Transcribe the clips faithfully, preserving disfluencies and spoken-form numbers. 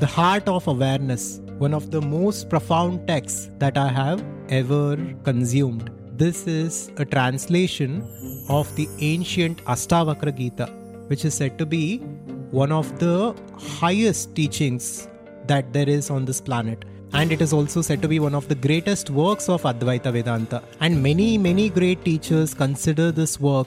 The Heart of Awareness, one of the most profound texts that I have ever consumed. This is a translation of the ancient Astavakra Gita, which is said to be one of the highest teachings that there is on this planet. And it is also said to be one of the greatest works of Advaita Vedanta. And many, many great teachers consider this work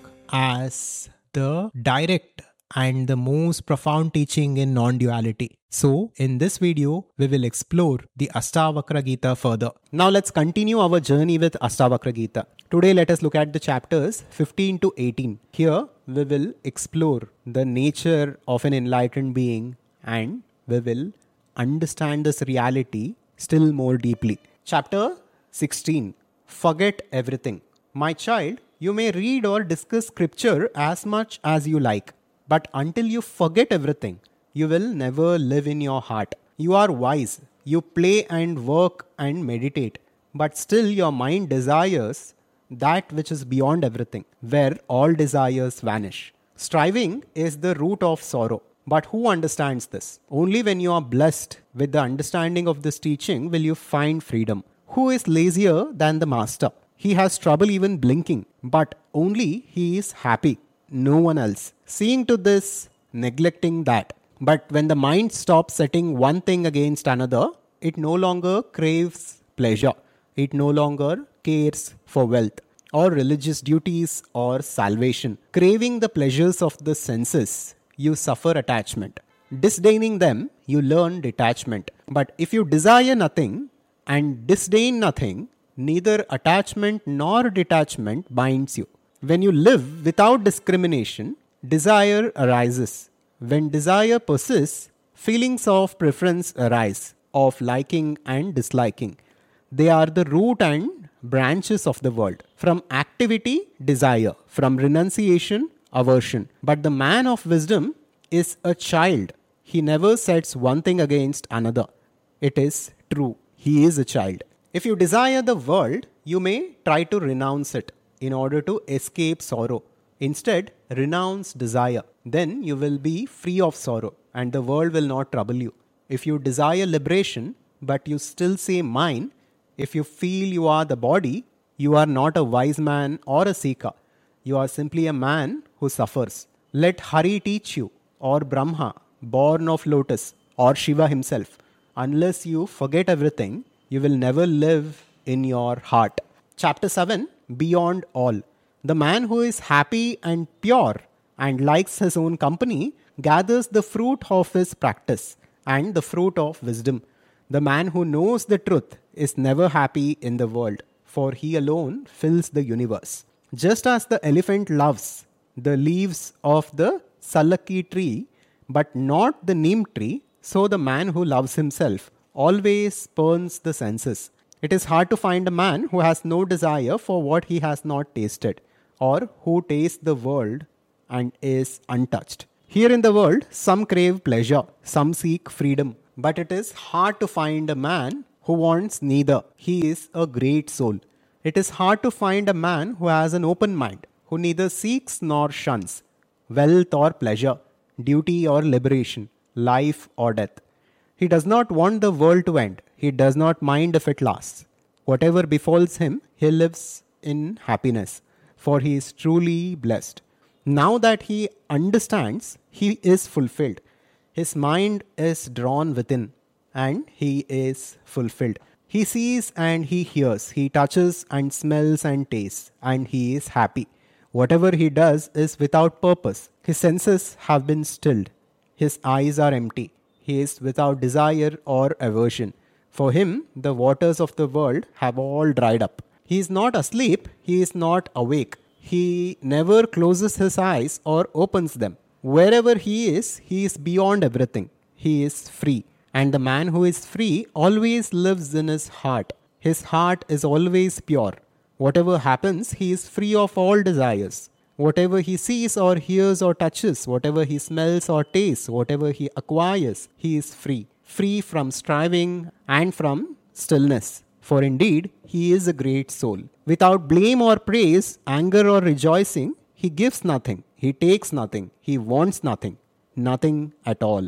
as the direct and the most profound teaching in non-duality. So, in this video, we will explore the Astavakra Gita further. Now, let's continue our journey with Astavakra Gita. Today, let us look at the chapters fifteen to eighteen. Here, we will explore the nature of an enlightened being and we will understand this reality still more deeply. Chapter sixteen. Forget everything. My child, you may read or discuss scripture as much as you like, but until you forget everything, you will never live in your heart. You are wise. You play and work and meditate, but still your mind desires that which is beyond everything, where all desires vanish. Striving is the root of sorrow. But who understands this? Only when you are blessed with the understanding of this teaching will you find freedom. Who is lazier than the master? He has trouble even blinking, but only he is happy, no one else. Seeing to this, neglecting that. But when the mind stops setting one thing against another, it no longer craves pleasure. It no longer cares for wealth or religious duties or salvation. Craving the pleasures of the senses, you suffer attachment. Disdaining them, you learn detachment. But if you desire nothing and disdain nothing, neither attachment nor detachment binds you. When you live without discrimination, desire arises. When desire persists, feelings of preference arise, of liking and disliking. They are the root and branches of the world. From activity, desire. From renunciation, aversion. But the man of wisdom is a child. He never sets one thing against another. It is true. He is a child. If you desire the world, you may try to renounce it in order to escape sorrow. Instead, renounce desire. Then you will be free of sorrow and the world will not trouble you. If you desire liberation, but you still say mine, if you feel you are the body, you are not a wise man or a seeker. You are simply a man who suffers. Let Hari teach you, or Brahma, born of lotus, or Shiva himself. Unless you forget everything, you will never live in your heart. Chapter seven. Beyond all. The man who is happy and pure and likes his own company gathers the fruit of his practice and the fruit of wisdom. The man who knows the truth is never happy in the world, for he alone fills the universe. Just as the elephant loves the leaves of the salaki tree, but not the neem tree, so the man who loves himself always spurns the senses. It is hard to find a man who has no desire for what he has not tasted, or who tastes the world and is untouched. Here in the world, some crave pleasure, some seek freedom, but it is hard to find a man who wants neither. He is a great soul. It is hard to find a man who has an open mind, who neither seeks nor shuns wealth or pleasure, duty or liberation, life or death. He does not want the world to end. He does not mind if it lasts. Whatever befalls him, he lives in happiness, for he is truly blessed. Now that he understands, he is fulfilled. His mind is drawn within, and he is fulfilled. He sees and he hears, he touches and smells and tastes, and he is happy. Whatever he does is without purpose. His senses have been stilled. His eyes are empty. He is without desire or aversion. For him, the waters of the world have all dried up. He is not asleep. He is not awake. He never closes his eyes or opens them. Wherever he is, he is beyond everything. He is free. And the man who is free always lives in his heart. His heart is always pure. Whatever happens, he is free of all desires. Whatever he sees or hears or touches, whatever he smells or tastes, whatever he acquires, he is free. Free from striving and from stillness. For indeed, he is a great soul. Without blame or praise, anger or rejoicing, he gives nothing, he takes nothing, he wants nothing, nothing at all.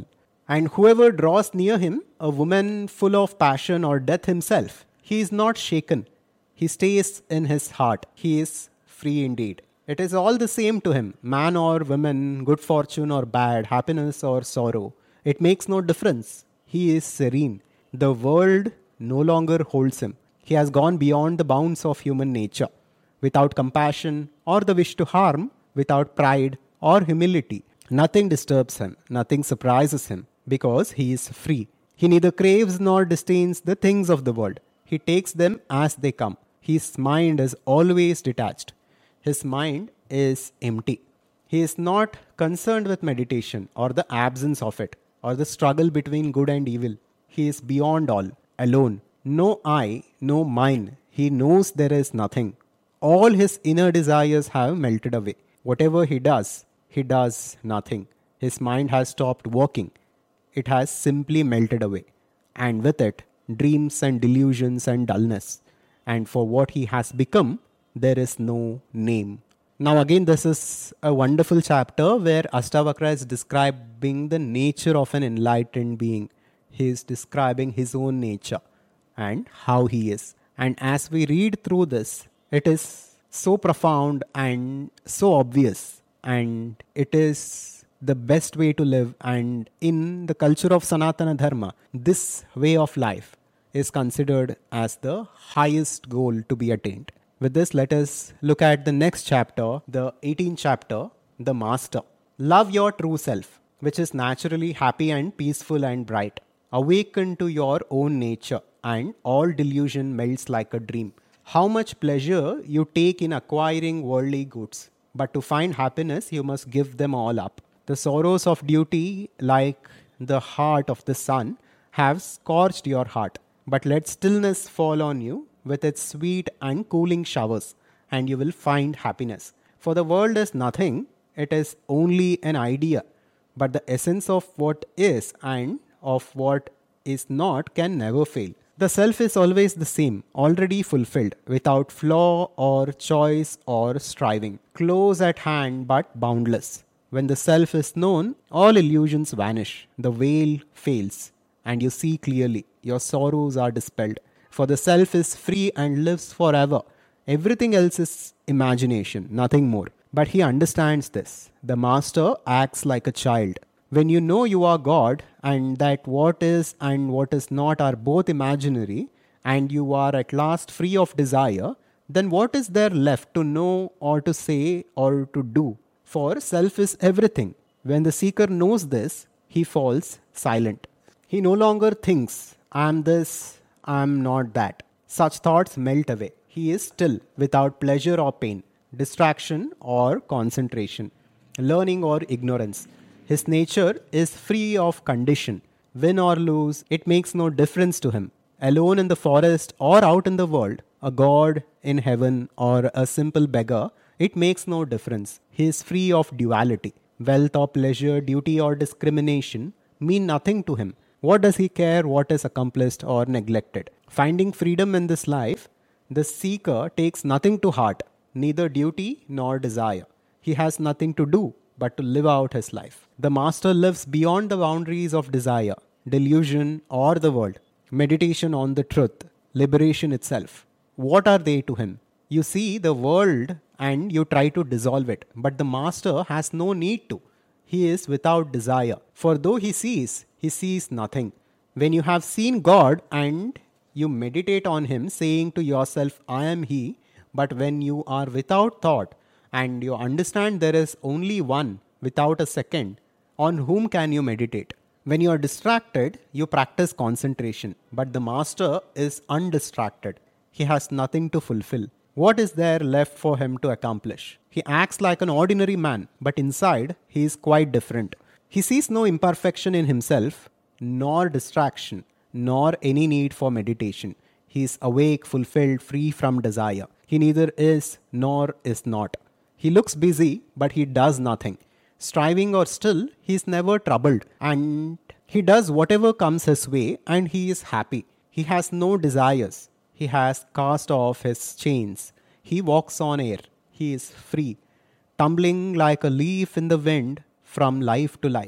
And whoever draws near him, a woman full of passion or death himself, he is not shaken. He stays in his heart. He is free indeed. It is all the same to him, man or woman, good fortune or bad, happiness or sorrow. It makes no difference. He is serene. The world no longer holds him. He has gone beyond the bounds of human nature. Without compassion or the wish to harm, without pride or humility, nothing disturbs him, nothing surprises him, because he is free. He neither craves nor disdains the things of the world. He takes them as they come. His mind is always detached. His mind is empty. He is not concerned with meditation or the absence of it or the struggle between good and evil. He is beyond all, alone. No I, no mine. He knows there is nothing. All his inner desires have melted away. Whatever he does, he does nothing. His mind has stopped working. It has simply melted away. And with it, dreams and delusions and dullness. And for what he has become, there is no name. Now again, this is a wonderful chapter where Astavakra is describing the nature of an enlightened being. He is describing his own nature and how he is. And as we read through this, it is so profound and so obvious, and it is the best way to live. And in the culture of Sanatana Dharma, this way of life is considered as the highest goal to be attained. With this, let us look at the next chapter, the eighteenth chapter, the Master. Love your true self, which is naturally happy and peaceful and bright. Awaken to your own nature, and all delusion melts like a dream. How much pleasure you take in acquiring worldly goods, but to find happiness, you must give them all up. The sorrows of duty, like the heart of the sun, have scorched your heart. But let stillness fall on you with its sweet and cooling showers, and you will find happiness. For the world is nothing, it is only an idea. But the essence of what is and of what is not can never fail. The self is always the same, already fulfilled, without flaw or choice or striving, close at hand but boundless. When the self is known, all illusions vanish, the veil fails, and you see clearly. Your sorrows are dispelled. For the self is free and lives forever. Everything else is imagination, nothing more. But he understands this. The Master acts like a child. When you know you are God, and that what is and what is not are both imaginary, and you are at last free of desire, then what is there left to know or to say or to do? For self is everything. When the seeker knows this, he falls silent. He no longer thinks, I am this, I am not that. Such thoughts melt away. He is still, without pleasure or pain, distraction or concentration, learning or ignorance. His nature is free of condition. Win or lose, it makes no difference to him. Alone in the forest or out in the world, a god in heaven or a simple beggar, it makes no difference. He is free of duality. Wealth or pleasure, duty or discrimination mean nothing to him. What does he care what is accomplished or neglected? Finding freedom in this life, the seeker takes nothing to heart, neither duty nor desire. He has nothing to do but to live out his life. The Master lives beyond the boundaries of desire, delusion, or the world. Meditation on the truth, liberation itself. What are they to him? You see the world and you try to dissolve it, but the Master has no need to. He is without desire. For though he sees, he sees nothing. When you have seen God and you meditate on him, saying to yourself, I am he, but when you are without thought and you understand there is only one without a second, on whom can you meditate? When you are distracted, you practice concentration, but the Master is undistracted. He has nothing to fulfill. What is there left for him to accomplish? He acts like an ordinary man, but inside he is quite different. He sees no imperfection in himself, nor distraction, nor any need for meditation. He is awake, fulfilled, free from desire. He neither is nor is not. He looks busy, but he does nothing. Striving or still, he is never troubled, and he does whatever comes his way, and he is happy. He has no desires. He has cast off his chains. He walks on air. He is free, tumbling like a leaf in the wind from life to life.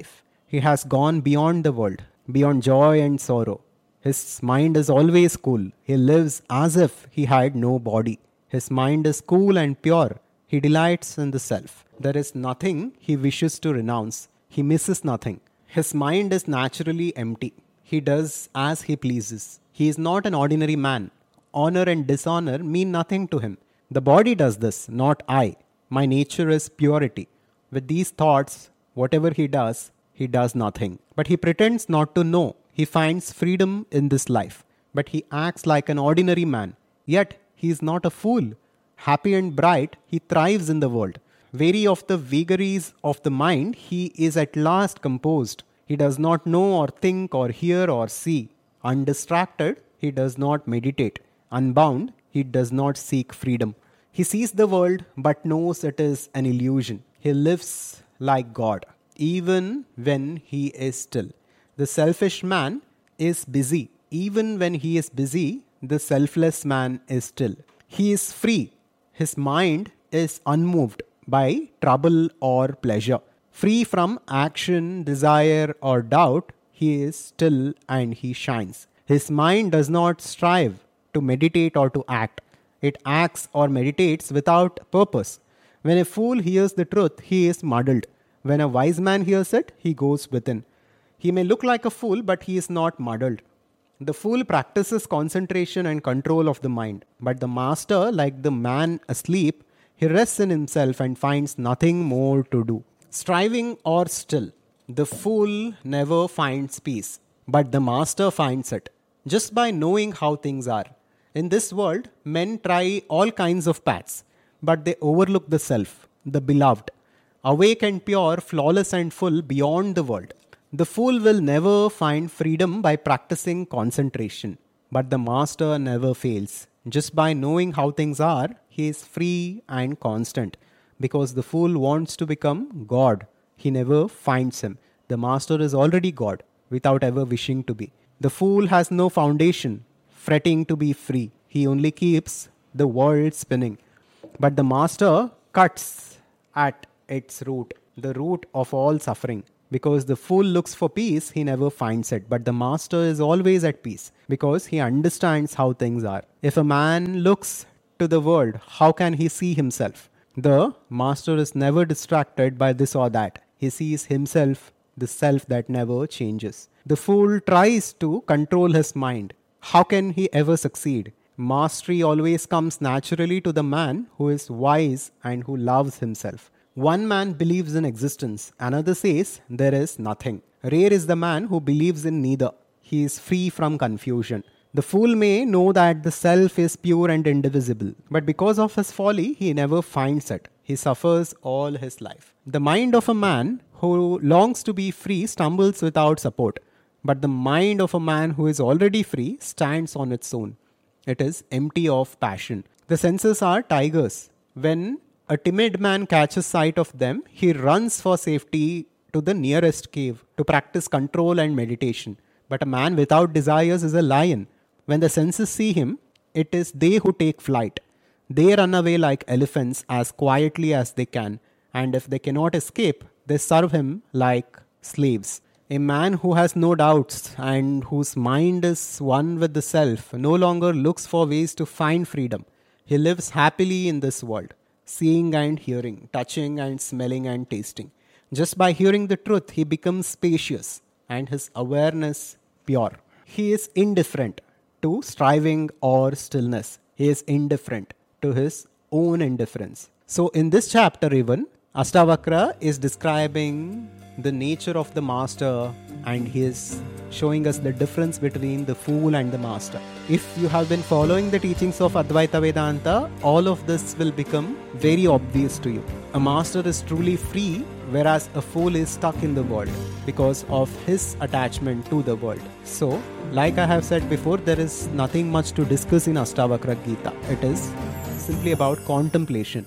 He has gone beyond the world, beyond joy and sorrow. His mind is always cool. He lives as if he had no body. His mind is cool and pure. He delights in the self. There is nothing he wishes to renounce. He misses nothing. His mind is naturally empty. He does as he pleases. He is not an ordinary man. Honor and dishonor mean nothing to him. The body does this, not I. My nature is purity. With these thoughts, whatever he does, he does nothing. But he pretends not to know. He finds freedom in this life. But he acts like an ordinary man. Yet, he is not a fool. Happy and bright, he thrives in the world. Weary of the vagaries of the mind, he is at last composed. He does not know or think or hear or see. Undistracted, he does not meditate. Unbound, he does not seek freedom. He sees the world but knows it is an illusion. He lives like God, even when he is still. The selfish man is busy. Even when he is busy, the selfless man is still. He is free. His mind is unmoved by trouble or pleasure. Free from action, desire or doubt, he is still and he shines. His mind does not strive to meditate or to act. It acts or meditates without purpose. When a fool hears the truth, he is muddled. When a wise man hears it, he goes within. He may look like a fool, but he is not muddled. The fool practices concentration and control of the mind. But the master, like the man asleep, he rests in himself and finds nothing more to do. Striving or still, the fool never finds peace, but the master finds it, just by knowing how things are. In this world, men try all kinds of paths, but they overlook the self, the beloved, awake and pure, flawless and full beyond the world. The fool will never find freedom by practicing concentration, but the master never fails. Just by knowing how things are, he is free and constant. Because the fool wants to become God, he never finds him. The master is already God, without ever wishing to be. The fool has no foundation, fretting to be free. He only keeps the world spinning. But the master cuts at its root, the root of all suffering. Because the fool looks for peace, he never finds it. But the master is always at peace, because he understands how things are. If a man looks to the world, how can he see himself? The master is never distracted by this or that. He sees himself, the self that never changes. The fool tries to control his mind. How can he ever succeed? Mastery always comes naturally to the man who is wise and who loves himself. One man believes in existence, another says there is nothing. Rare is the man who believes in neither. He is free from confusion. The fool may know that the self is pure and indivisible, but because of his folly, he never finds it. He suffers all his life. The mind of a man who longs to be free stumbles without support, but the mind of a man who is already free stands on its own. It is empty of passion. The senses are tigers. When a timid man catches sight of them, he runs for safety to the nearest cave to practice control and meditation. But a man without desires is a lion. When the senses see him, it is they who take flight. They run away like elephants as quietly as they can, and if they cannot escape, they serve him like slaves. A man who has no doubts and whose mind is one with the self no longer looks for ways to find freedom. He lives happily in this world, seeing and hearing, touching and smelling and tasting. Just by hearing the truth, he becomes spacious and his awareness pure. He is indifferent to striving or stillness. He is indifferent to his own indifference. So in this chapter even, Ashtavakra is describing the nature of the master, and he is showing us the difference between the fool and the master. If you have been following the teachings of Advaita Vedanta, all of this will become very obvious to you. A master is truly free, whereas a fool is stuck in the world because of his attachment to the world. So, like I have said before, there is nothing much to discuss in Ashtavakra Gita. It is simply about contemplation.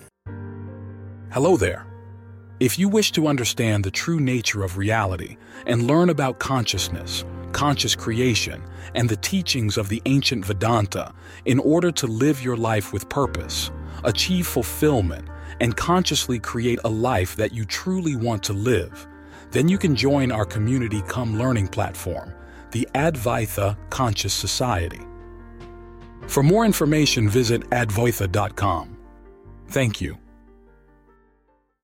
Hello there. If you wish to understand the true nature of reality and learn about consciousness, conscious creation, and the teachings of the ancient Vedanta in order to live your life with purpose, achieve fulfillment, and consciously create a life that you truly want to live, then you can join our community cum learning platform, the Advaita Conscious Society. For more information, visit advaita dot com. Thank you.